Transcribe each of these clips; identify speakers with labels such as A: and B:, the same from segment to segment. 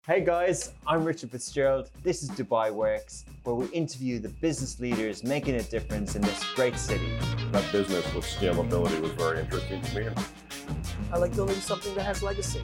A: Hey guys, I'm Richard Fitzgerald. This is Dubai Works, where we interview the business leaders making a difference in this great city.
B: That business with scalability was very interesting to me.
C: I like building something that has legacy.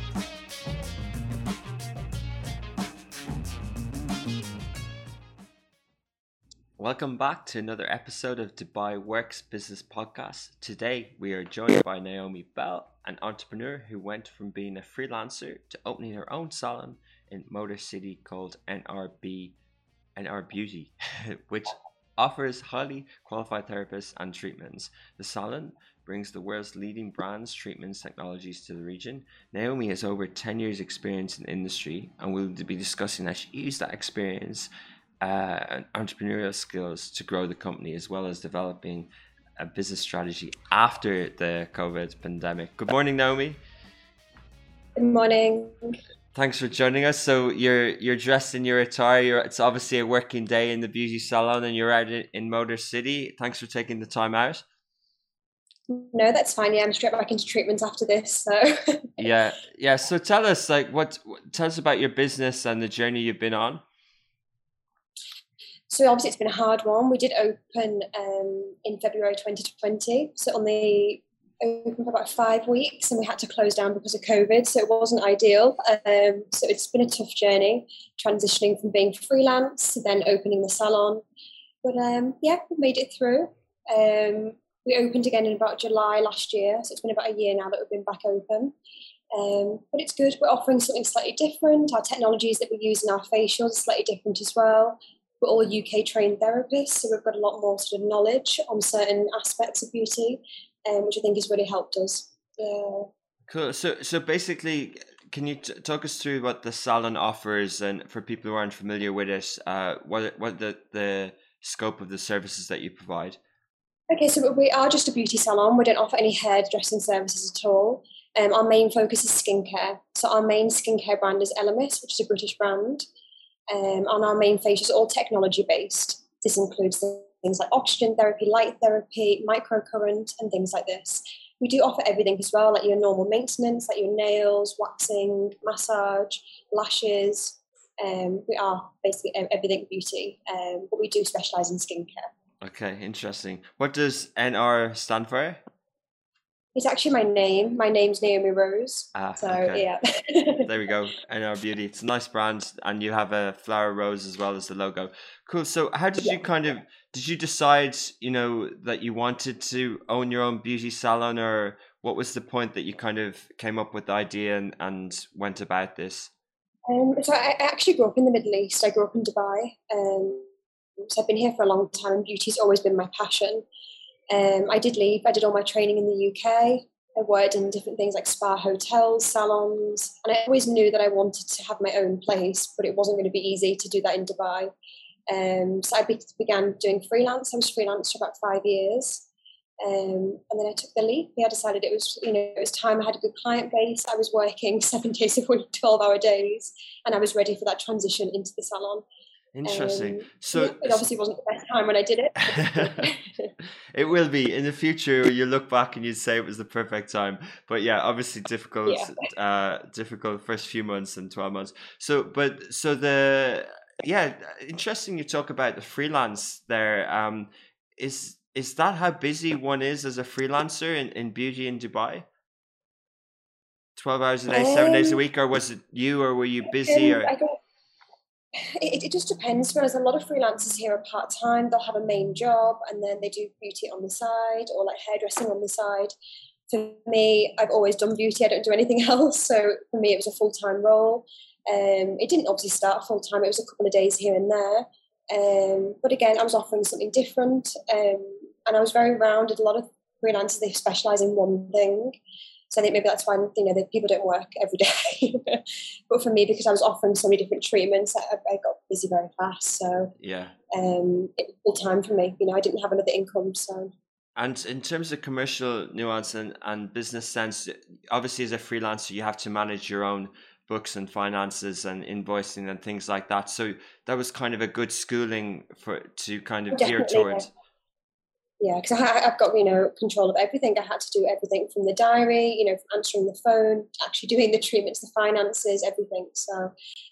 D: Welcome back to another episode of Dubai Works Business Podcast. Today we are joined by Naomi Bell, an entrepreneur who went from being a freelancer to opening her own salon in Motor City called NR Beauty, which offers highly qualified therapists and treatments. The salon brings the world's leading brands, treatments, technologies to the region. Naomi has over 10 years experience in the industry, and we'll be discussing how she used that experience and entrepreneurial skills to grow the company, as well as developing a business strategy after the COVID pandemic. Good morning, Naomi.
E: Good morning.
D: Thanks for joining us. So you're dressed in your attire. It's obviously a working day in the beauty salon, and you're out in Motor City. Thanks for taking the time out.
E: No, that's fine. Yeah, I'm straight back into treatments after this. So
D: yeah. So tell us, tell us about your business and the journey you've been on.
E: So obviously it's been a hard one. We did open in February 2020. So only open for about 5 weeks, and we had to close down because of COVID. So it wasn't ideal. So it's been a tough journey, transitioning from being freelance to then opening the salon. But we made it through. We opened again in about July last year. So it's been about a year now that we've been back open. But it's good. We're offering something slightly different. Our technologies that we use in our facials are slightly different as well. We're all UK trained therapists, so we've got a lot more sort of knowledge on certain aspects of beauty, which I think has really helped us. Yeah.
D: Cool. So basically, can you talk us through what the salon offers, and for people who aren't familiar with it, what the scope of the services that you provide?
E: Okay, so we are just a beauty salon. We don't offer any hairdressing services at all. Our main focus is skincare. So our main skincare brand is Elemis, which is a British brand. And our main facials are all technology based. This includes things like oxygen therapy, light therapy, microcurrent, and things like this. We do offer everything as well, like your normal maintenance, like your nails, waxing, massage, lashes. We are basically everything beauty, but we do specialise in skincare.
D: Okay, interesting. What does NR stand for?
E: It's actually my name. My name's Naomi Rose.
D: Okay.
E: Yeah.
D: There we go. NR Beauty. It's a nice brand, and you have a flower rose as well as the logo. Cool. So how did you did you decide, that you wanted to own your own beauty salon, or what was the point that you kind of came up with the idea and went about this?
E: So I actually grew up in the Middle East. I grew up in Dubai. So I've been here for a long time, and beauty's always been my passion. I did leave. I did all my training in the UK. I worked in different things like spa hotels, salons, and I always knew that I wanted to have my own place, but it wasn't going to be easy to do that in Dubai. So I began doing freelance. I was freelance for about 5 years. And then I took the leap. I decided it was time. I had a good client base. I was working 7 days a week, 12-hour days, and I was ready for that transition into the salon.
D: Interesting.
E: It obviously wasn't the best time when I did it.
D: It will be in the future. You look back and you'd say it was the perfect time. But yeah, obviously difficult first few months and 12 months. Interesting. You talk about the freelance there. Is that how busy one is as a freelancer in beauty in Dubai? 12 hours a day, 7 days a week, or was it you, or were you busy?
E: It just depends. Whereas a lot of freelancers here are part-time. They'll have a main job and then they do beauty on the side, or like hairdressing on the side. For me, I've always done beauty. I don't do anything else. So for me, it was a full-time role. It didn't obviously start full-time. It was a couple of days here and there. But again, I was offering something different. And I was very rounded. A lot of freelancers, they specialise in one thing. So I think maybe that's why that people don't work every day. But for me, because I was offering so many different treatments, I got busy very fast. So
D: yeah,
E: it was full time for me. I didn't have another income. So.
D: And in terms of commercial nuance and business sense, obviously as a freelancer, you have to manage your own books and finances and invoicing and things like that. So that was kind of a good schooling to kind of gear towards.
E: Yeah, because I've got, control of everything. I had to do everything from the diary, from answering the phone, actually doing the treatments, the finances, everything. So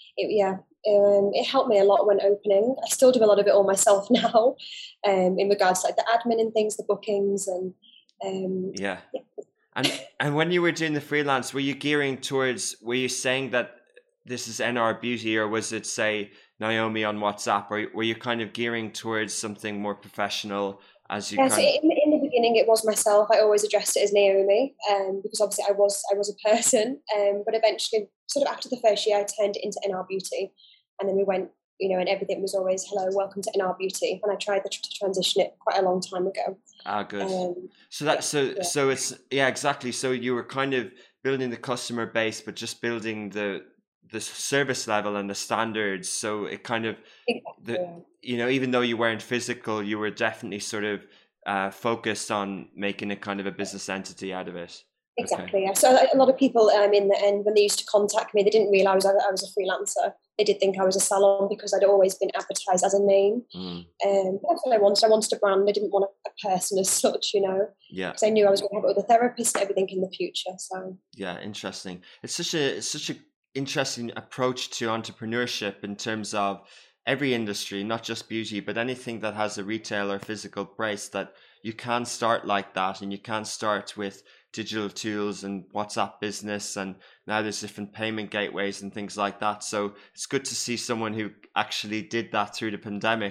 E: it helped me a lot when opening. I still do a lot of it all myself now, in regards to like the admin and things, the bookings and
D: yeah. And when you were doing the freelance, were you saying that this is NR Beauty, or was it, say, Naomi on WhatsApp, or were you kind of gearing towards something more professional as you
E: in the beginning it was myself. I always addressed it as Naomi, because obviously I was a person, but eventually sort of after the first year I turned it into NR Beauty, and then we went, and everything was always hello, welcome to NR Beauty, and I tried to transition it quite a long time ago.
D: Good. So it's exactly. So you were kind of building the customer base, but just building the service level and the standards. So it kind of even though you weren't physical, you were definitely sort of focused on making a kind of a business entity out of it.
E: Exactly. Okay. Yeah. So a lot of people in the end, when they used to contact me, they didn't realise I was a freelancer. They did think I was a salon because I'd always been advertised as a name. That's what I wanted. I wanted a brand. I didn't want a person as such, Yeah. Because I knew I was going to have other therapists and everything in the future. So
D: yeah, interesting. It's such a interesting approach to entrepreneurship in terms of every industry, not just beauty, but anything that has a retail or physical base, that you can start like that, and you can start with digital tools and WhatsApp business, and now there's different payment gateways and things like that. So it's good to see someone who actually did that through the pandemic.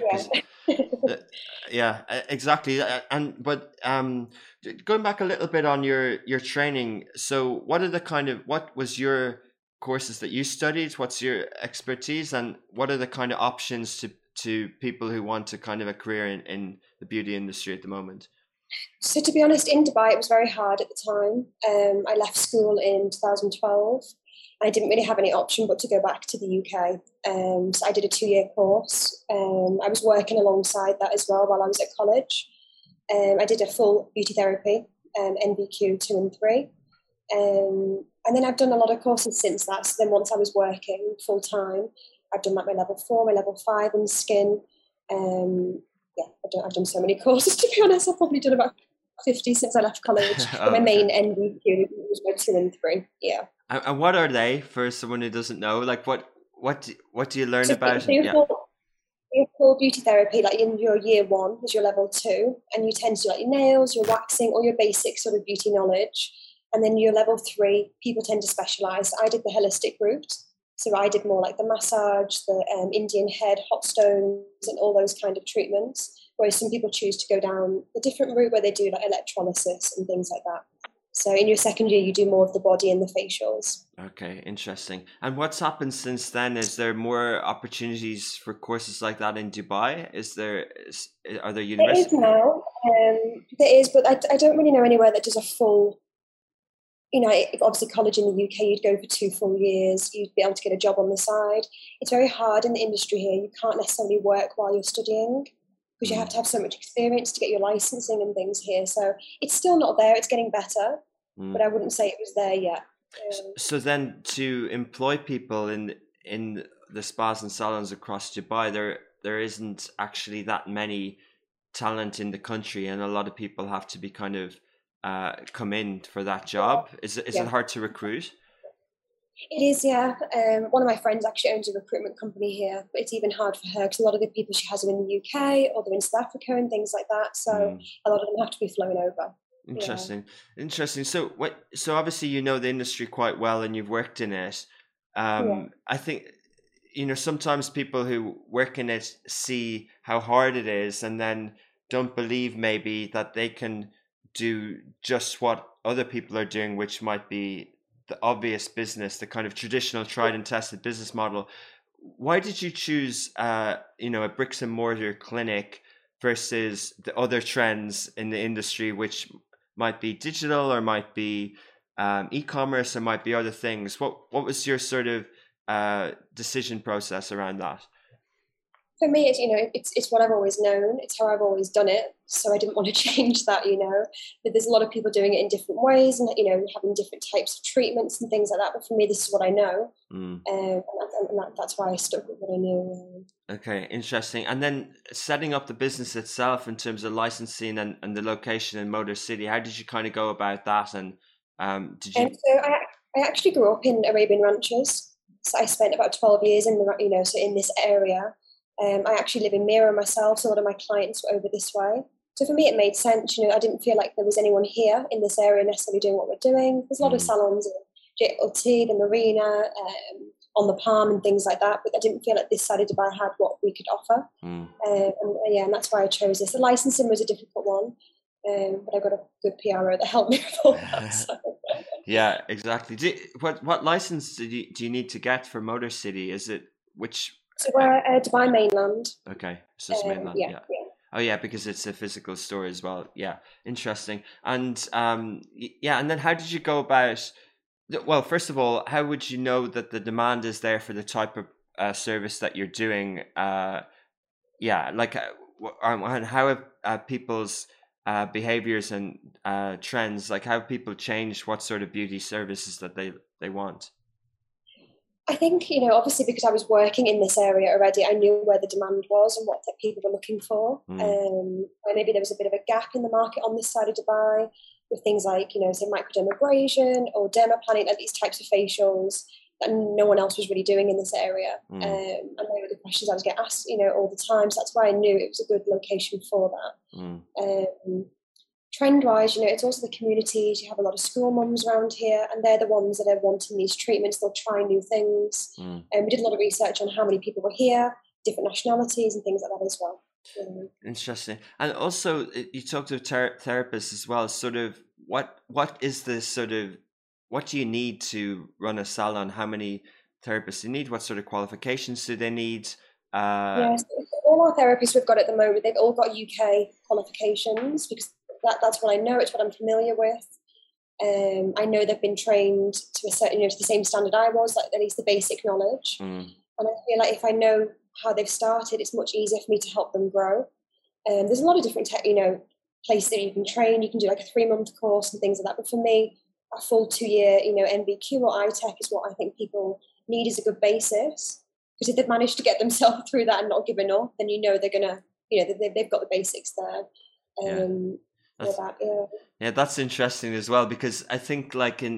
D: Yeah, exactly. But going back a little bit on your training, so what was your courses that you studied? What's your expertise, and what are the kind of options to people who want to kind of a career in the beauty industry at the moment?
E: So to be honest, in Dubai, it was very hard at the time. I left school in 2012. I didn't really have any option but to go back to the UK. So I did a 2-year course. I was working alongside that as well while I was at college. I did a full beauty therapy, NVQ 2 and 3. And then I've done a lot of courses since that. So then once I was working full time, I've done like my level 4, my level 5 in skin. I've done so many courses, to be honest. I've probably done about 50 since I left college. But my main NVQ was my 2 and 3. Yeah.
D: And what are they, for someone who doesn't know? Like what do you learn about?
E: Your full beauty therapy, like in your year 1 is your level 2, and you tend to do like your nails, your waxing, all your basic sort of beauty knowledge. And then your level 3, people tend to specialise. I did the holistic route. So I did more like the massage, the Indian head, hot stones, and all those kind of treatments. Whereas some people choose to go down a different route where they do like electrolysis and things like that. So in your second year, you do more of the body and the facials.
D: Okay, interesting. And what's happened since then? Is there more opportunities for courses like that in Dubai? Are there universities?
E: There is now. There is, but I don't really know anywhere that does a full. Obviously college in the UK, you'd go for 2 full years, you'd be able to get a job on the side. It's very hard in the industry here. You can't necessarily work while you're studying because you have to have so much experience to get your licensing and things here. So it's still not there. It's getting better, but I wouldn't say it was there yet.
D: So then to employ people in the spas and salons across Dubai, there isn't actually that many talent in the country, and a lot of people have to be kind of come in for that job. Is it hard to recruit?
E: It is, yeah. One of my friends actually owns a recruitment company here, but it's even hard for her because a lot of the people she has are in the UK or they're in South Africa and things like that. So a lot of them have to be flown over.
D: Interesting. So obviously you know the industry quite well and you've worked in it. I think sometimes people who work in it see how hard it is and then don't believe maybe that they can do just what other people are doing, which might be the obvious business, the kind of traditional tried and tested business model. Why did you choose a bricks and mortar clinic versus the other trends in the industry, which might be digital or might be e-commerce or might be other things? What was your sort of decision process around that?
E: For me, it's what I've always known. It's how I've always done it. So I didn't want to change that, But there's a lot of people doing it in different ways and, having different types of treatments and things like that. But for me, this is what I know. And that's why I stuck with what I knew.
D: Okay, interesting. And then setting up the business itself in terms of licensing and the location in Motor City, how did you kind of go about that? And did you?
E: And so I actually grew up in Arabian Ranches. So I spent about 12 years in so in this area. I actually live in Mira myself, so a lot of my clients were over this way. So for me, it made sense. I didn't feel like there was anyone here in this area necessarily doing what we're doing. There's a lot of salons in JLT, the Marina, on the Palm and things like that, but I didn't feel like this side of Dubai had what we could offer. And that's why I chose this. The licensing was a difficult one, but I got a good PRO that helped me with all that. So.
D: Yeah, exactly. What license do you need to get for Motor City? Is it which?
E: So we're Dubai mainland.
D: Okay, so it's mainland. Yeah. Oh yeah, because it's a physical store as well. Yeah, interesting. And and then how did you go about? Well, first of all, how would you know that the demand is there for the type of service that you're doing? And how have people's behaviors and trends, like how people change what sort of beauty services that they want?
E: I think, obviously because I was working in this area already, I knew where the demand was and what that people were looking for. Maybe there was a bit of a gap in the market on this side of Dubai, with things like, say microdermabrasion or dermaplaning, like these types of facials that no one else was really doing in this area. And they were the questions I was getting asked, all the time. So that's why I knew it was a good location for that. Trend-wise, it's also the communities. You have a lot of school mums around here, and they're the ones that are wanting these treatments. They'll try new things. And we did a lot of research on how many people were here, different nationalities and things like that as well.
D: Interesting. And also you talked to therapists as well. Sort of what is the sort of, what do you need to run a salon? How many therapists do you need? What sort of qualifications do they need?
E: Yes, all our therapists we've got at the moment, they've all got UK qualifications, because that's what I know. It's what I'm familiar with. I know they've been trained to a certain, to the same standard I was, like at least the basic knowledge. And I feel like if I know how they've started, it's much easier for me to help them grow. There's a lot of different, places that you can train. You can do like a 3-month course and things like that. But for me, a full 2-year, NBQ or iTech is what I think people need as a good basis. Because if they've managed to get themselves through that and not given up, then they're gonna, they've got the basics there.
D: That's interesting as well, because I think like in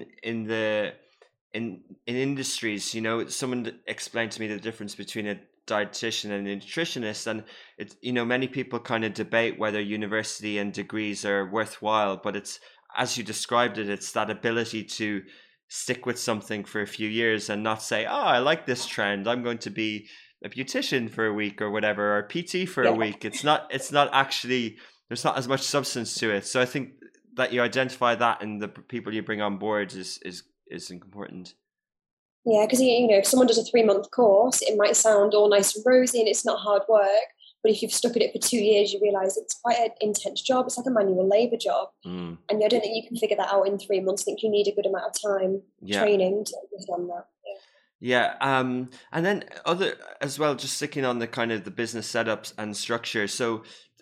D: industries, someone explained to me the difference between a dietitian and a nutritionist, and it's, many people kind of debate whether university and degrees are worthwhile, but it's, as you described it, it's that ability to stick with something for a few years and not say, I like this trend, I'm going to be a beautician for a week or whatever, or PT for a week. It's not actually, there's not as much substance to it. So I think that you identify that in the people you bring on board is important.
E: Yeah, because if someone does a 3-month course, it might sound all nice and rosy and it's not hard work. But if you've stuck at it for 2 years, you realise it's quite an intense job. It's like a manual labour job. And I don't think you can figure that out in 3 months. I think you need a good amount of time training to understand that.
D: And then other as well, just sticking on the kind of the business setups and structure. So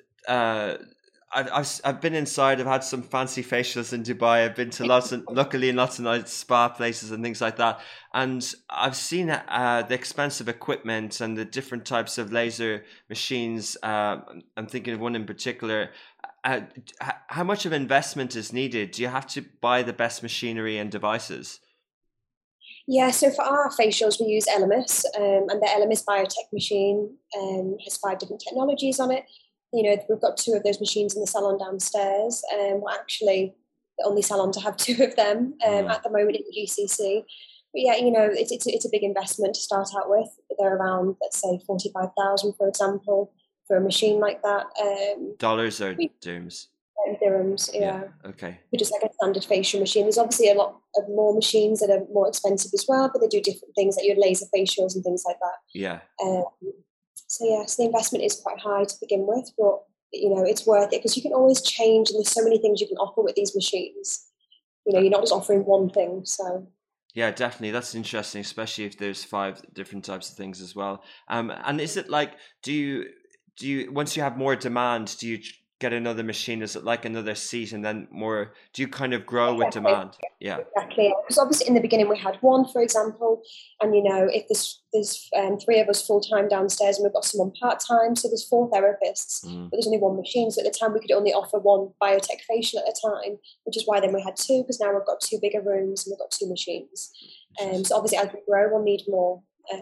D: I've been inside. I've had some fancy facials in Dubai. I've been to lots of nice spa places and things like that. And I've seen the expensive equipment and the different types of laser machines. I'm thinking of one in particular. How much of investment is needed? Do you have to buy the best machinery and devices?
E: Yeah, so for our facials, we use Elemis, and the Elemis Biotech machine has 5 different technologies on it. We've got 2 of those machines in the salon downstairs. We're actually the only salon to have 2 of them at the moment in the GCC. But yeah, it's a big investment to start out with. They're around, let's say, 45,000, for example, for a machine like that.
D: Dollars or dirhams?
E: Dirhams, yeah.
D: Okay.
E: For just like a standard facial machine. There's obviously a lot of more machines that are more expensive as well, but they do different things, like your laser facials and things like that.
D: Yeah.
E: So the investment is quite high to begin with, but it's worth it because you can always change, and there's so many things you can offer with these machines. You're not just offering one thing. So
D: yeah, definitely, that's interesting, especially if there's 5 different types of things as well. And is it like, do you once you have more demand, do you get another machine? Is it like another seat, and then more? Do you kind of grow with
E: Exactly.
D: demand? Yeah.
E: Exactly. Because obviously in the beginning we had one, for example, and if there's three of us full time downstairs and we've got someone part time, so there's 4 therapists, but there's only one machine. So at the time we could only offer one biotech facial at a time, which is why then we had 2, because now we've got 2 bigger rooms and we've got 2 machines. So obviously as we grow, we'll need more.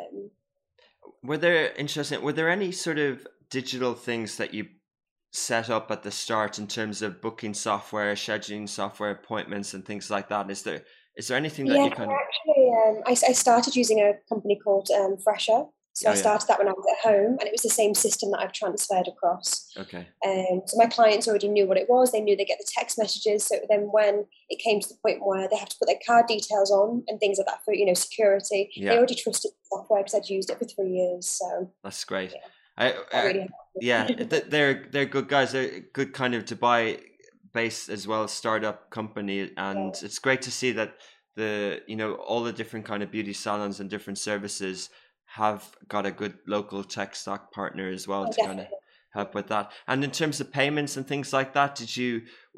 D: Were there any sort of digital things that you set up at the start in terms of booking software, scheduling software, appointments and things like that? Is there anything that you kind of...
E: Actually, I started using a company called Fresher. So I started that when I was at home, and it was the same system that I've transferred across.
D: Okay.
E: So my clients already knew what it was. They knew they get the text messages. So then when it came to the point where they have to put their card details on and things like that for, security, they already trusted the software because I'd used it for 3 years. So
D: that's great.
E: Yeah.
D: They're good guys. They're good kind of Dubai based as well, startup company, and it's great to see that all the different kind of beauty salons and different services have got a good local tech stock partner as well to kind of help with that. And in terms of payments and things like that, did you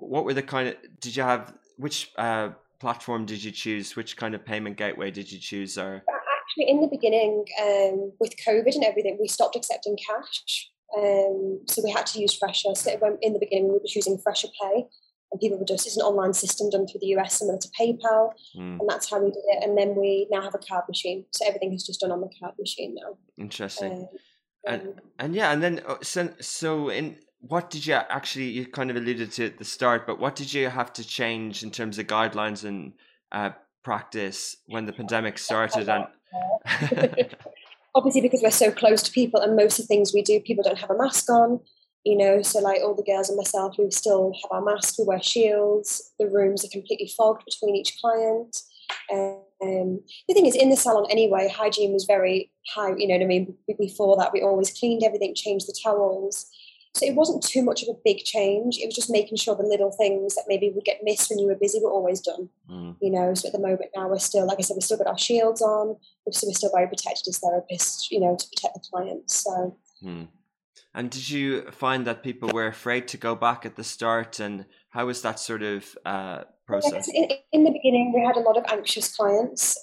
D: have, which platform did you choose? Which kind of payment gateway did you choose? Or
E: actually in the beginning, with COVID and everything, we stopped accepting cash. So we had to use Fresher. So in the beginning, we were just using Fresher Pay, and people were it's an online system done through the US, similar to PayPal, and that's how we did it. And then we now have a card machine, so everything is just done on the card machine now.
D: Interesting. And then so in what did you kind of alluded to at the start, but what did you have to change in terms of guidelines and practice when the pandemic started? And
E: obviously because we're so close to people, and most of the things we do, people don't have a mask on, so like all the girls and myself, we still have our masks, we wear shields, the rooms are completely fogged between each client. The thing is, in the salon anyway, hygiene was very high, you know what I mean? Before that, we always cleaned everything, changed the towels. So it wasn't too much of a big change. It was just making sure the little things that maybe would get missed when you were busy were always done. So at the moment now, we're still, like I said, we've still got our shields on. So we're still very protected as therapists, to protect the clients. So.
D: And did you find that people were afraid to go back at the start? And how was that sort of process?
E: Yes, in the beginning, we had a lot of anxious clients.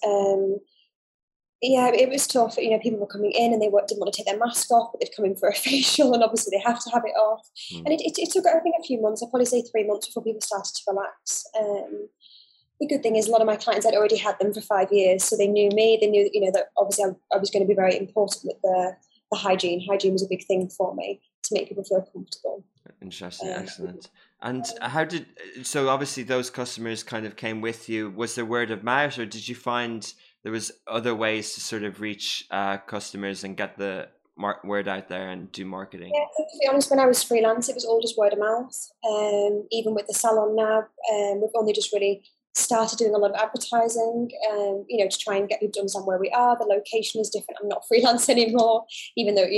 E: It was tough. People were coming in and they didn't want to take their mask off, but they'd come in for a facial, and obviously they have to have it off. And it took, I think, a few months. I'd probably say 3 months before people started to relax. The good thing is a lot of my clients had already had them for 5 years, so they knew me. They knew, that obviously I was going to be very important with the hygiene. Hygiene was a big thing for me to make people feel comfortable.
D: Interesting, excellent. And so obviously those customers kind of came with you. Was there word of mouth, or did you find there was other ways to sort of reach customers and get the word out there and do marketing?
E: Yeah, to be honest, when I was freelance, it was all just word of mouth. Even with the salon now, we've only just really started doing a lot of advertising, to try and get people to understand where we are. The location is different. I'm not freelance anymore, even though,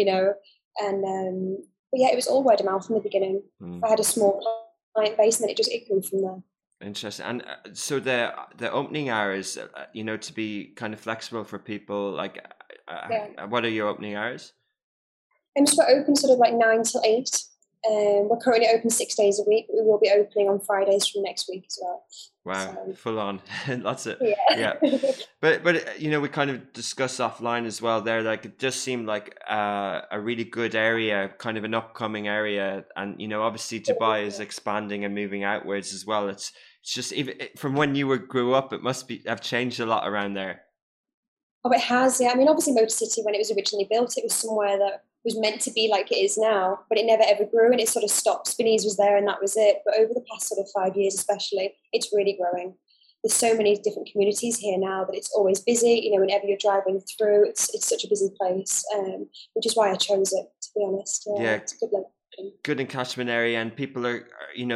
E: but yeah, it was all word of mouth from the beginning. I had a small client base, and then it grew from there.
D: Interesting. And so the opening hours, to be kind of flexible for people, like what are your opening hours?
E: So we're open sort of like 9 till 8. We're currently open 6 days a week. We will be opening on Fridays from next week as well.
D: Wow, so, full on. Lots of
E: yeah.
D: But we kind of discussed offline as well there. Like it just seemed like a really good area, kind of an upcoming area, and obviously Dubai is expanding and moving outwards as well. It's just even from when you grew up, it must have changed a lot around there.
E: Oh, it has, yeah. I mean, obviously Motor City, when it was originally built, it was somewhere that was meant to be like it is now, but it never ever grew, and it sort of stopped. Spinney's was there and that was it. But over the past sort of 5 years especially, it's really growing. There's so many different communities here now that it's always busy. Whenever you're driving through, it's such a busy place, which is why I chose it, to be honest.
D: Yeah.
E: It's a good location.
D: Good in catchment area, and people are,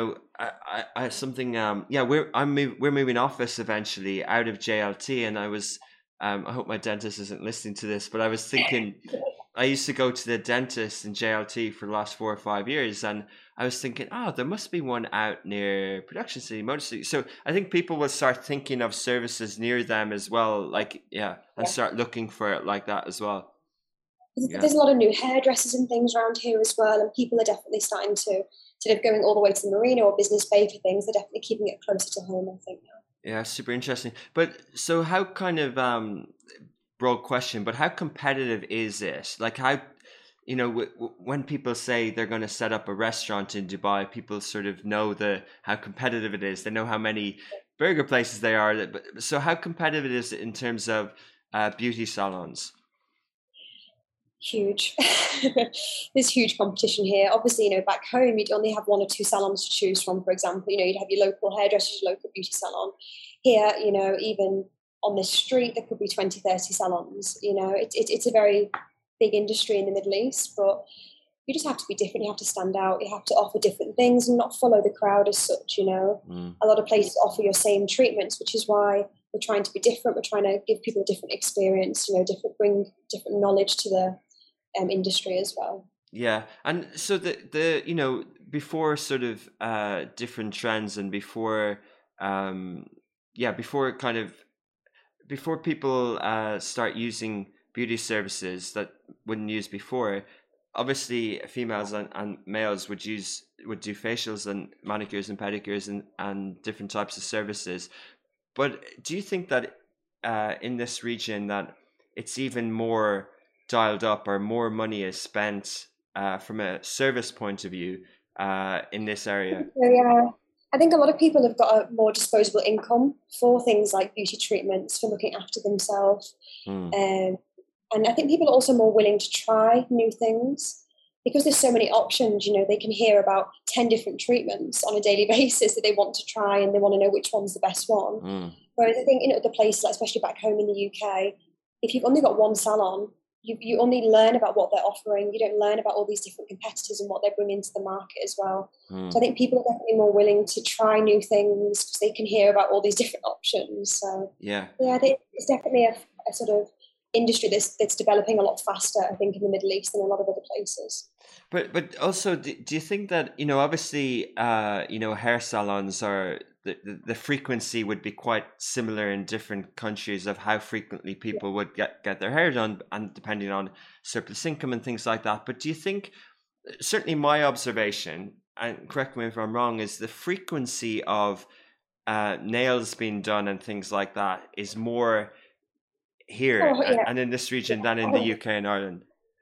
D: I something. We're moving office eventually out of JLT, and I was, I hope my dentist isn't listening to this, but I was thinking. I used to go to the dentist in JLT for the last 4 or 5 years, and I was thinking, there must be one out near Production City, Motor City. So I think people will start thinking of services near them as well, and start looking for it like that as well.
E: There's a lot of new hairdressers and things around here as well, and people are definitely starting to, instead of going all the way to the marina or Business Bay for things, they're definitely keeping it closer to home, I think now.
D: Yeah, super interesting. But so how kind of broad question, but how competitive is it? Like how, you know, when people say they're going to set up a restaurant in Dubai, people sort of know how competitive it is. They know how many burger places there are. So how competitive it is in terms of beauty salons?
E: Huge. There's huge competition here. Obviously, you know, back home you'd only have 1 or 2 salons to choose from. For example, you know, you'd have your local hairdressers, your local beauty salon. Here, you know, even on the street there could be 20, 30 salons. You know, it's a very big industry in the Middle East, but you just have to be different. You have to stand out. You have to offer different things and not follow the crowd as such. You know, a lot of places offer your same treatments, which is why we're trying to be different. We're trying to give people a different experience. You know, bring different knowledge to the industry as well.
D: Yeah, and so the you know, before sort of different trends and before before people start using beauty services that wouldn't use before, obviously females and males would do facials and manicures and pedicures and different types of services. But do you think that in this region that it's even more dialed up, or more money is spent from a service point of view in this area?
E: Yeah, I think a lot of people have got a more disposable income for things like beauty treatments, for looking after themselves. And I think people are also more willing to try new things because there's so many options. You know, they can hear about 10 different treatments on a daily basis that they want to try, and they want to know which one's the best one. Whereas I think in other places, like especially back home in the UK, if you've only got one salon, you only learn about what they're offering. You don't learn about all these different competitors and what they're bringing to the market as well. So I think people are definitely more willing to try new things because they can hear about all these different options. So I think it's definitely a sort of industry that's developing a lot faster, I think, in the Middle East than a lot of other places.
D: But also, do you think that, you know, obviously, you know, hair salons are the frequency would be quite similar in different countries of how frequently people would get their hair done, and depending on surplus income and things like that. But do you think, certainly my observation, and correct me if I'm wrong, is the frequency of nails being done and things like that is more here and in this region than in the UK and Ireland?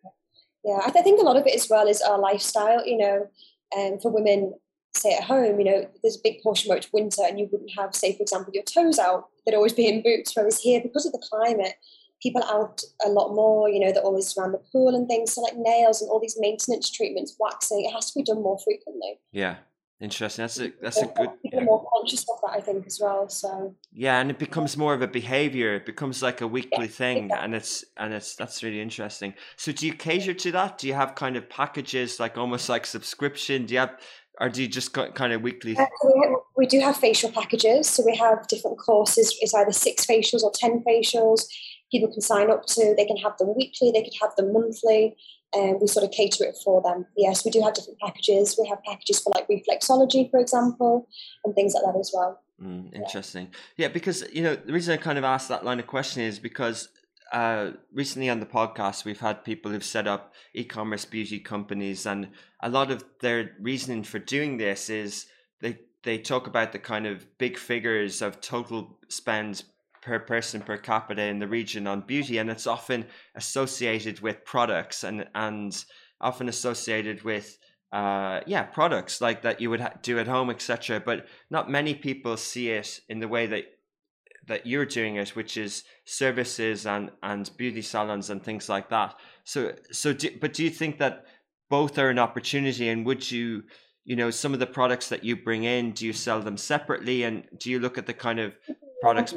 E: Yeah, I think a lot of it as well is our lifestyle, you know, for women, say at home, you know, there's a big portion where it's winter and you wouldn't have, say, for example, your toes out. They'd always be in boots, whereas here, because of the climate, people are out a lot more, you know, they're always around the pool and things. So like nails and all these maintenance treatments, waxing, it has to be done more frequently.
D: Yeah. Interesting. That's a good.
E: People are more conscious of that, I think, as well. So
D: yeah, and it becomes more of a behavior. It becomes like a weekly thing, exactly. and that's really interesting. So, do you cater to that? Do you have kind of packages, like almost like subscription? Do you have, or do you just kind of weekly?
E: We do have facial packages. So we have different courses. It's either 6 facials or 10 facials. People can sign up to. They can have them weekly. They could have them monthly. And we sort of cater it for them. Yes, we do have different packages. We have packages for like reflexology, for example, and things like that as well.
D: Interesting. Yeah, because, you know, the reason I kind of asked that line of question is because recently on the podcast, we've had people who've set up e-commerce beauty companies, and a lot of their reasoning for doing this is they talk about the kind of big figures of total spend per person per capita in the region on beauty, and it's often associated with products and often associated with products like that you would do at home, etc. But not many people see it in the way that you're doing it, which is services and beauty salons and things like that. So do you think that both are an opportunity, and would you know, some of the products that you bring in, do you sell them separately, and do you look at the kind of products?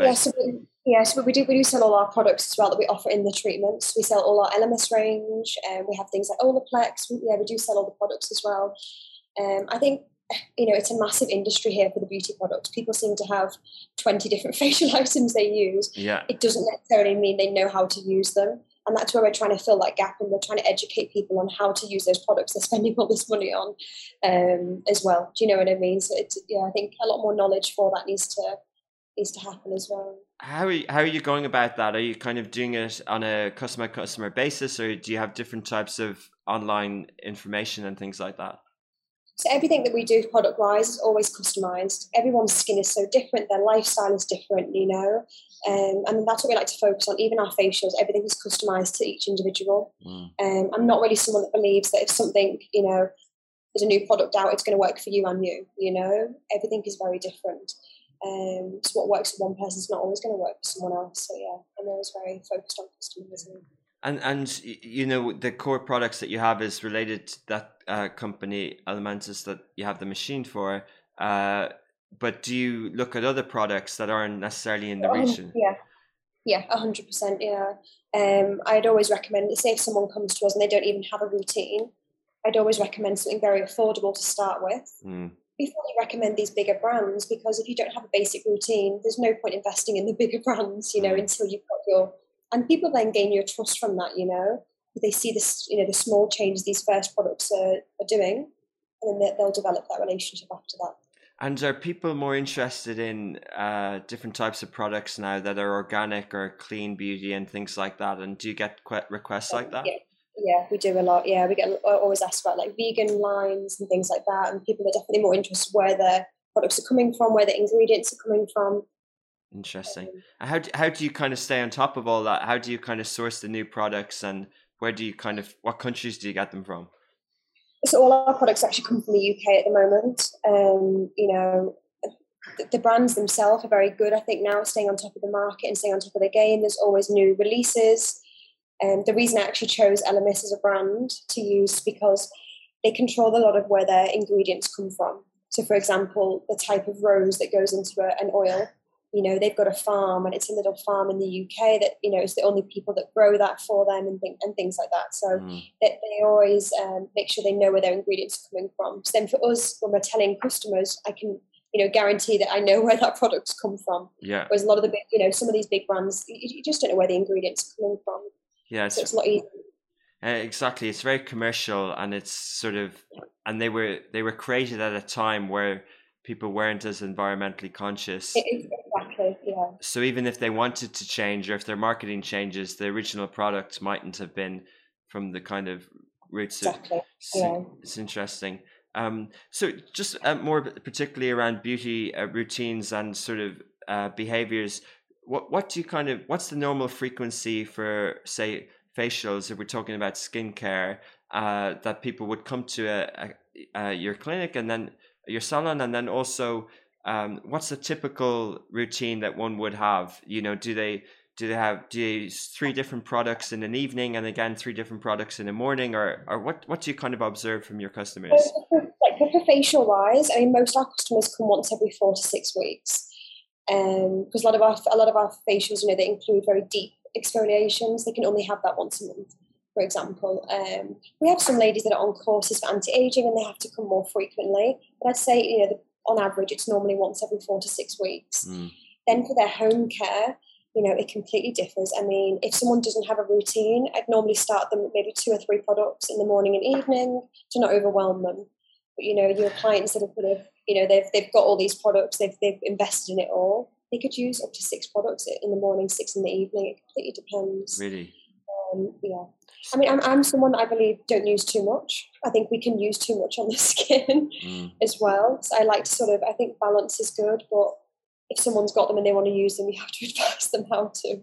E: Yes, but we do sell all our products as well that we offer in the treatments. We sell all our LMS range, and we have things like Olaplex. We do sell all the products as well. I think, you know, it's a massive industry here for the beauty products. People seem to have 20 different facial items they use.
D: Yeah.
E: It doesn't necessarily mean they know how to use them. And that's where we're trying to fill that gap, and we're trying to educate people on how to use those products they're spending all this money on as well. Do you know what I mean? So I think a lot more knowledge for that needs to happen as well.
D: how are you going about that? Are you kind of doing it on a customer basis, or do you have different types of online information and things like that?
E: So everything that we do product-wise is always customized. Everyone's skin is so different, their lifestyle is different, you know, and that's what we like to focus on. Even our facials, everything is customized to each individual. I'm not really someone that believes that if something, you know, there's a new product out, it's going to work for you and you know. Everything is very different. So what works for one person is not always going to work for someone else. So yeah, I'm always very focused on customizing.
D: And you know, the core products that you have is related to that company Elementis that you have the machine for. But do you look at other products that aren't necessarily in the region?
E: Yeah, 100%. Yeah, I'd always recommend, say if someone comes to us and they don't even have a routine, I'd always recommend something very affordable to start with. Before you recommend these bigger brands, because if you don't have a basic routine, there's no point investing in the bigger brands, you know, until you've got your. And people then gain your trust from that, you know. They see this, you know, the small changes these first products are doing, and then they'll develop that relationship after that.
D: And are people more interested in different types of products now that are organic or clean beauty and things like that? And do you get requests like that?
E: Yeah, we do a lot. Yeah, we get always asked about like vegan lines and things like that, and people are definitely more interested where their products are coming from, where the ingredients are coming from.
D: Interesting. How do you kind of stay on top of all that? How do you kind of source the new products, and where do you what countries do you get them from?
E: So all our products actually come from the UK at the moment. You know, the brands themselves are very good, I think, now staying on top of the market and staying on top of the game. There's always new releases. The reason I actually chose Elemis as a brand to use is because they control a lot of where their ingredients come from. So, for example, the type of rose that goes into an oil, you know, they've got a farm, and it's a little farm in the UK that, you know, it's the only people that grow that for them and things like that. So they always make sure they know where their ingredients are coming from. So then for us, when we're telling customers, I can, you know, guarantee that I know where that product's come from.
D: Yeah.
E: Whereas a lot of the big, you know, some of these big brands, you just don't know where the ingredients are coming from.
D: Yeah.
E: So it's not easy.
D: Exactly. It's very commercial, and it's sort of, and they were created at a time where people weren't as environmentally conscious.
E: Exactly, yeah.
D: So even if they wanted to change, or if their marketing changes, the original product mightn't have been from the kind of roots.
E: Exactly, yeah.
D: It's interesting. So just more particularly around beauty routines and sort of behaviors, what do you what's the normal frequency for, say, facials, if we're talking about skincare, that people would come to your clinic and then your salon, and then also what's the typical routine that one would have? You know, do they use 3 different products in an evening and again 3 different products in the morning, or what do you kind of observe from your customers?
E: Like for facial wise, I mean, most of our customers come once every 4 to 6 weeks, because a lot of our facials, you know, they include very deep exfoliations. They can only have that once a month, for example. We have some ladies that are on courses for anti-aging and they have to come more frequently, but I'd say, you know, on average it's normally once every 4 to 6 weeks. Then for their home care, you know, it completely differs. I mean, if someone doesn't have a routine, I'd normally start them with maybe 2 or 3 products in the morning and evening to not overwhelm them. But, you know, your clients that have kind of, you know, they've got all these products, they've invested in it all, they could use up to 6 products in the morning, 6 in the evening. It completely depends.
D: Really?
E: Yeah. I mean, I'm someone that I believe don't use too much. I think we can use too much on the skin as well. So I like to I think balance is good, but if someone's got them and they want to use them, you have to advise them how to.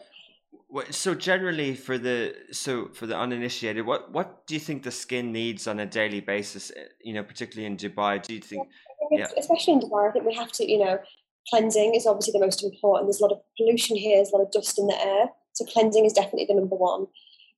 D: So generally for the uninitiated, what do you think the skin needs on a daily basis? You know, particularly in Dubai, do you think?
E: Especially in Dubai, I think we have to, you know, cleansing is obviously the most important. There's a lot of pollution here, there's a lot of dust in the air. So cleansing is definitely the number one.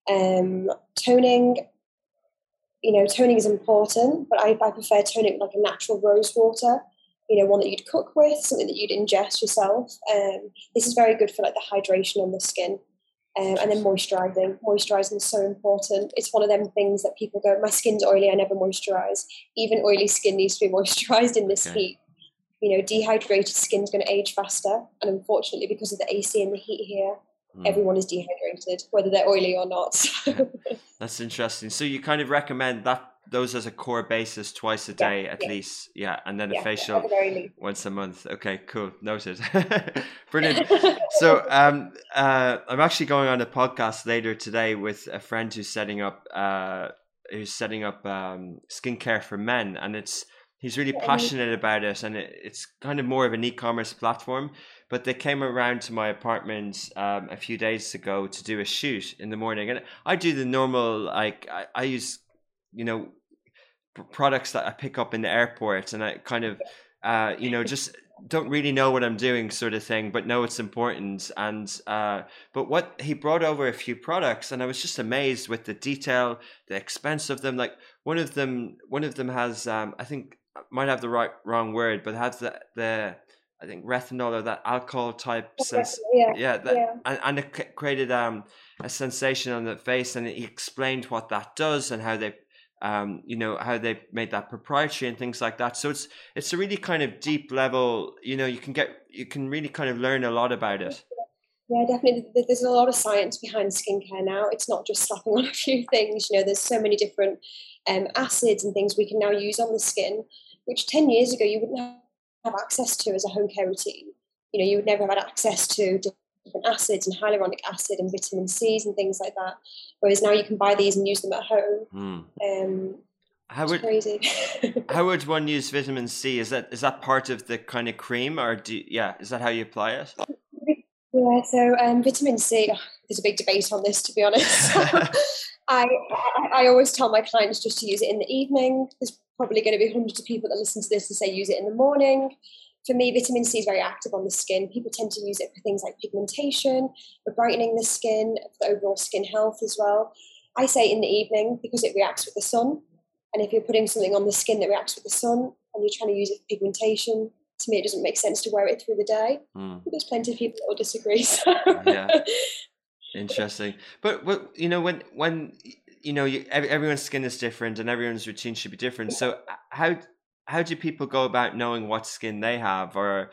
E: Toning, you know, toning is important, but I prefer toning like a natural rose water, you know, one that you'd cook with, something that you'd ingest yourself. This is very good for like the hydration on the skin. And then moisturising. Moisturising is so important. It's one of them things that people go, my skin's oily, I never moisturise. Even oily skin needs to be moisturised in this heat. You know, dehydrated skin's going to age faster. And unfortunately, because of the AC and the heat here, everyone is dehydrated, whether they're oily or not.
D: That's interesting. So you kind of recommend those as a core basis twice a day at least. Yeah. And then a facial
E: at the very least.
D: once a month. Okay, cool. Noted. Brilliant. So I'm actually going on a podcast later today with a friend who's setting up skincare for men, and he's really passionate about it, and it's kind of more of an e-commerce platform. But they came around to my apartment a few days ago to do a shoot in the morning, and I do the normal, like I use, products that I pick up in the airport, and I kind of, just don't really know what I'm doing, sort of thing, but know it's important. And but what he brought over a few products, and I was just amazed with the detail, the expense of them. Like one of them has, I think I might have the wrong word, but it has the I think retinol or that alcohol type and it created a sensation on the face, and he explained what that does and how they how they made that proprietary and things like that. So it's a really kind of deep level, you can really kind of learn a lot about it.
E: Yeah, definitely. There's a lot of science behind skincare now. It's not just slapping on a few things. There's so many different acids and things we can now use on the skin, which 10 years ago you wouldn't have access to as a home care routine. You would never have had access to different acids and hyaluronic acid and vitamin C's and things like that. Whereas now you can buy these and use them at home. Crazy.
D: How would one use vitamin C? Is that part of the kind of cream, or is that how you apply it?
E: Yeah, so vitamin C, there's a big debate on this, to be honest. I always tell my clients just to use it in the evening. There's probably going to be hundreds of people that listen to this and say use it in the morning. For me, vitamin C is very active on the skin. People tend to use it for things like pigmentation, for brightening the skin, for overall skin health as well. I say in the evening because it reacts with the sun. And if you're putting something on the skin that reacts with the sun and you're trying to use it for pigmentation, to me it doesn't make sense to wear it through the day. But there's plenty of people that will disagree. So. Yeah,
D: interesting. But when everyone's skin is different and everyone's routine should be different. So how do people go about knowing what skin they have, or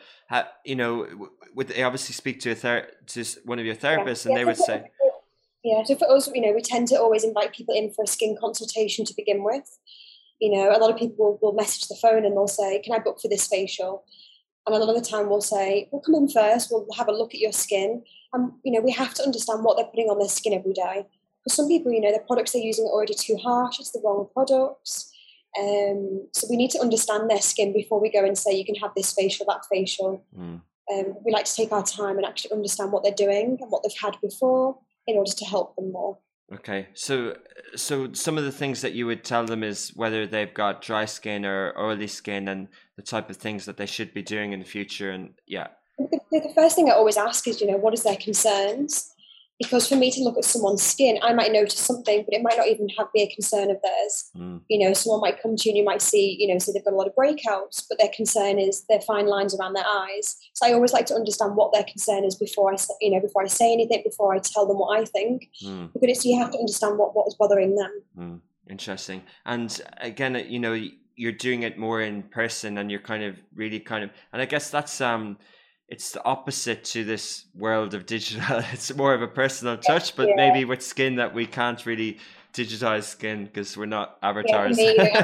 D: would they obviously speak to one of your therapists and they would say?
E: Yeah, so for us, we tend to always invite people in for a skin consultation to begin with. A lot of people will message the phone and they'll say, can I book for this facial? And a lot of the time we'll say, well, come in first, we'll have a look at your skin. And, we have to understand what they're putting on their skin every day. For some people, the products they're using are already too harsh, it's the wrong products. So we need to understand their skin before we go and say, you can have this facial, that facial. We like to take our time and actually understand what they're doing and what they've had before in order to help them more.
D: Okay, so some of the things that you would tell them is whether they've got dry skin or oily skin, and the type of things that they should be doing in the future. And
E: the first thing I always ask is, what is their concerns? Because for me to look at someone's skin, I might notice something, but it might not even be a concern of theirs. Someone might come to you and you might see, so they've got a lot of breakouts, but their concern is their fine lines around their eyes. So I always like to understand what their concern is before I say anything, before I tell them what I think, because you have to understand what is bothering them.
D: Interesting. And again, you're doing it more in person, and you're and I guess that's it's the opposite to this world of digital. It's more of a personal touch, but maybe with skin that we can't really digitize skin because we're not avatars.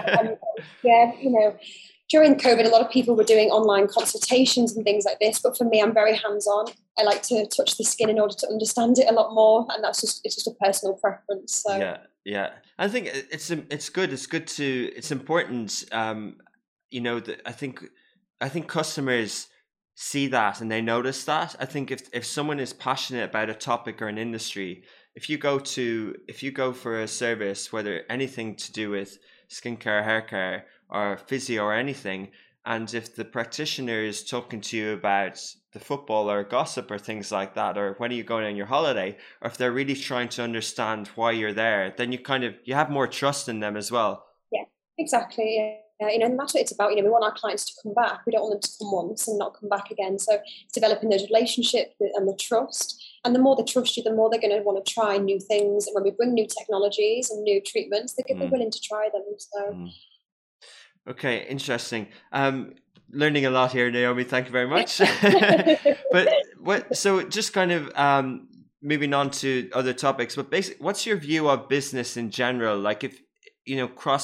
E: During COVID, a lot of people were doing online consultations and things like this. But for me, I'm very hands-on. I like to touch the skin in order to understand it a lot more, and it's just a personal preference. So
D: yeah. I think it's good. It's important. I think customers see that and they notice that. I think if someone is passionate about a topic or an industry, if you go for a service, whether anything to do with skincare, hair care, or physio or anything, and if the practitioner is talking to you about the football or gossip or things like that, or when are you going on your holiday, or if they're really trying to understand why you're there, then you have more trust in them as well.
E: Yeah, exactly. Yeah. And that's what it's about. We want our clients to come back. We don't want them to come once and not come back again. So it's developing those relationships and the trust. And the more they trust you, the more they're going to want to try new things. And when we bring new technologies and new treatments, they're going to be willing to try them. So.
D: Okay, interesting. Learning a lot here, Naomi. Thank you very much. So just kind of moving on to other topics. But basically, what's your view of business in general? Like if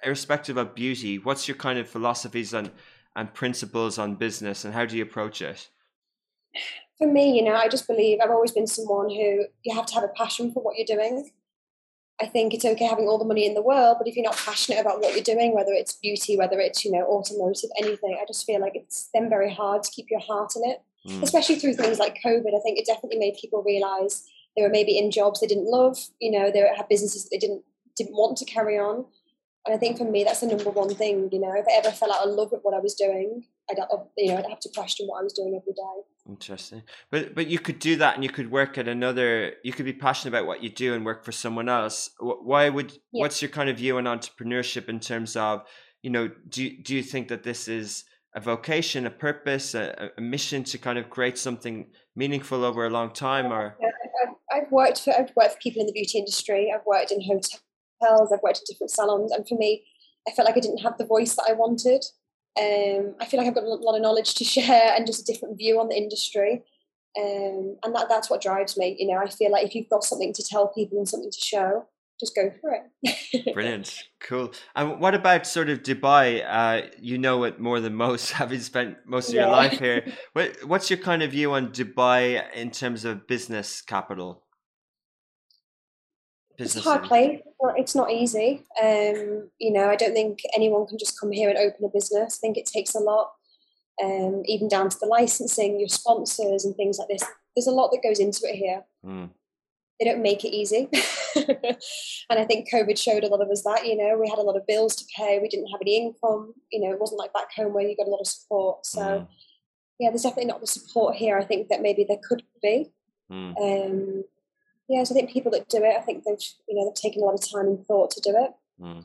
D: irrespective of beauty, what's your kind of philosophies and principles on business, and how do you approach it?
E: For me, I just believe I've always been someone who you have to have a passion for what you're doing. I think it's okay having all the money in the world, but if you're not passionate about what you're doing, whether it's beauty, whether it's, automotive, anything, I just feel like it's then very hard to keep your heart in it, especially through things like COVID. I think it definitely made people realize they were maybe in jobs they didn't love, they had businesses that they didn't want to carry on. And I think for me, that's the number one thing, if I ever fell out of love with what I was doing, I'd have to question what I was doing every day.
D: Interesting. But you could do that, and you could work at you could be passionate about what you do and work for someone else. What's your kind of view on entrepreneurship in terms of, do you think that this is a vocation, a purpose, a mission to kind of create something meaningful over a long time? Or
E: I've worked for people in the beauty industry. I've worked in hotels, I've worked in different salons, and for me, I felt like I didn't have the voice that I wanted. I feel like I've got a lot of knowledge to share and just a different view on the industry, and that's what drives me. I feel like if you've got something to tell people and something to show, just go for it.
D: Brilliant. Cool. And what about sort of Dubai? You know it more than most, having spent most of your life here. What's your kind of view on Dubai in terms of business capital?
E: It's a hard place. It's not easy. I don't think anyone can just come here and open a business. I think it takes a lot, even down to the licensing, your sponsors and things like this. There's a lot that goes into it here. They don't make it easy. And I think COVID showed a lot of us that, we had a lot of bills to pay. We didn't have any income. It wasn't like back home where you got a lot of support. So, there's definitely not the support here. I think that maybe there could be. So I think people that do it, I think they've taken a lot of time and thought to do it.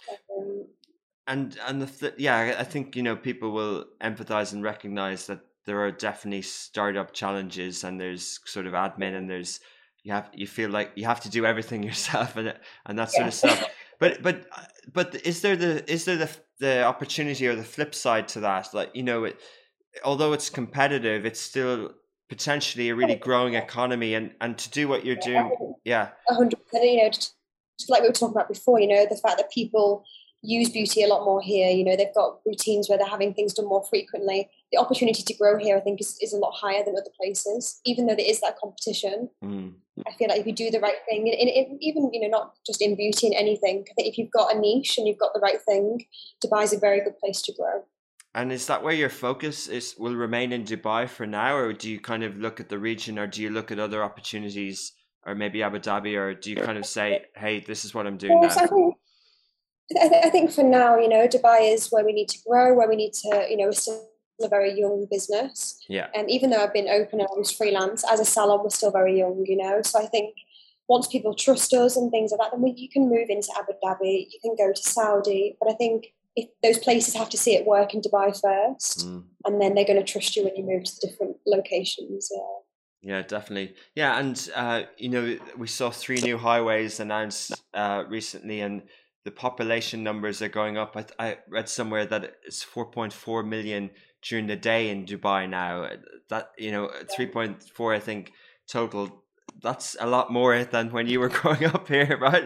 D: I think people will empathize and recognize that there are definitely startup challenges, and there's sort of admin, and you feel like you have to do everything yourself and that sort of stuff. But is there the opportunity or the flip side to that? Like although it's competitive, it's still potentially a really growing economy, and to do what you're doing.
E: 100%. Just like we were talking about before, the fact that people use beauty a lot more here. They've got routines where they're having things done more frequently. The opportunity to grow here, I think, is a lot higher than other places, even though there is that competition. I feel like if you do the right thing, even not just in beauty, in anything, I think if you've got a niche and you've got the right thing, Dubai is a very good place to grow.
D: And is that where your focus will remain in Dubai for now, or do you kind of look at the region, or do you look at other opportunities, or maybe Abu Dhabi, or do you kind of say, hey, this is what I'm doing now?
E: I think for now, Dubai is where we need to grow, where we need to, we're still a very young business. And even though I've been open and I was freelance, as a salon, we're still very young, So I think once people trust us and things like that, then you can move into Abu Dhabi, you can go to Saudi, but I think if those places have to see it work in Dubai first, and then they're going to trust you when you move to the different locations.
D: Yeah, definitely. Yeah, and we saw 3 new highways announced recently, and the population numbers are going up. I read somewhere that it's 4.4 million during the day in Dubai now. That 3.4, I think, total. That's a lot more than when you were growing up here, right?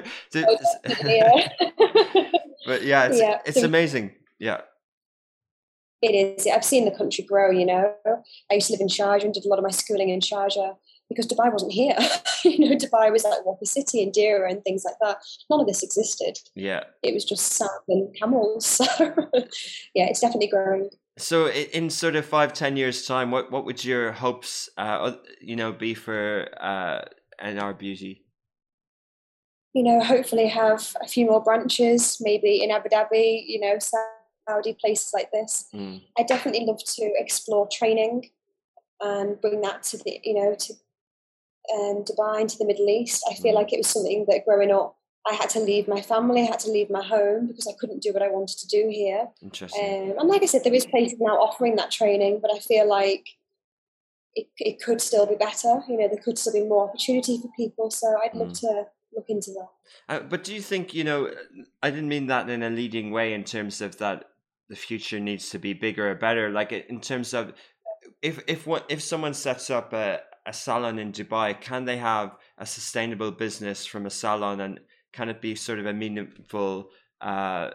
D: But it's amazing. Yeah.
E: It is. I've seen the country grow, I used to live in Sharjah and did a lot of my schooling in Sharjah because Dubai wasn't here. Dubai was like Whopper City and Deira and things like that. None of this existed. Yeah. It was just sand and camels. So, it's definitely growing.
D: So in sort of 5-10 years time, what would your hopes, be for NR Beauty?
E: Hopefully have a few more branches, maybe in Abu Dhabi, Saudi, places like this. I definitely love to explore training and bring that to the, to Dubai and to the Middle East. I feel like it was something that growing up, I had to leave my family, I had to leave my home because I couldn't do what I wanted to do here.
D: Interesting.
E: And like I said, there is places now offering that training, but I feel like it could still be better. There could still be more opportunity for people. So I'd love to look into that.
D: But do you think, I didn't mean that in a leading way in terms of that the future needs to be bigger or better, like in terms of if someone sets up a salon in Dubai, can they have a sustainable business from a salon, and can it be sort of a meaningful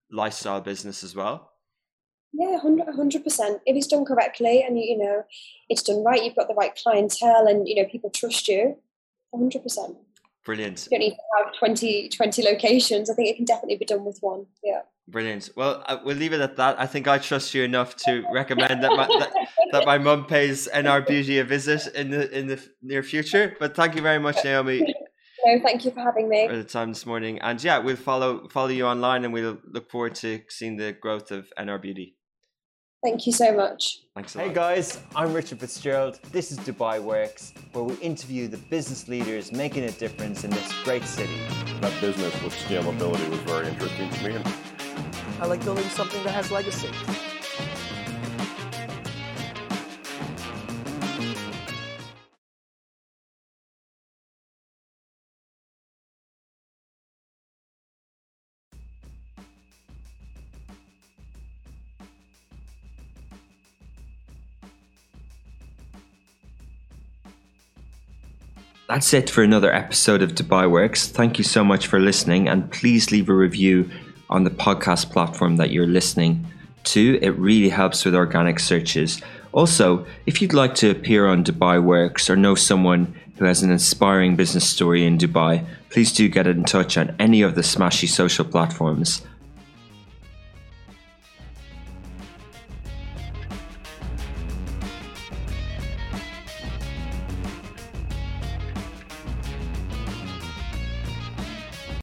D: lifestyle business as well.
E: Yeah, 100%. If it's done correctly and, it's done right, you've got the right clientele and, people trust you, 100%.
D: Brilliant.
E: You don't need to have 20 locations. I think it can definitely be done with one. Yeah.
D: Brilliant. Well, we'll leave it at that. I think I trust you enough to recommend that my mum pays NR Beauty a visit in the near future. But thank you very much, Naomi.
E: No, thank you for having me.
D: For the time this morning. And yeah, we'll follow you online, and we'll look forward to seeing the growth of NR Beauty.
E: Thank you so much.
D: Thanks a lot.
A: Hey guys, I'm Richard Fitzgerald. This is Dubai Works, where we interview the business leaders making a difference in this great city.
B: That business with scalability was very interesting to me.
C: I like building something that has legacy.
D: That's it for another episode of Dubai Works. Thank you so much for listening, and please leave a review on the podcast platform that you're listening to. It really helps with organic searches. Also, if you'd like to appear on Dubai Works or know someone who has an inspiring business story in Dubai, please do get in touch on any of the smashy social platforms.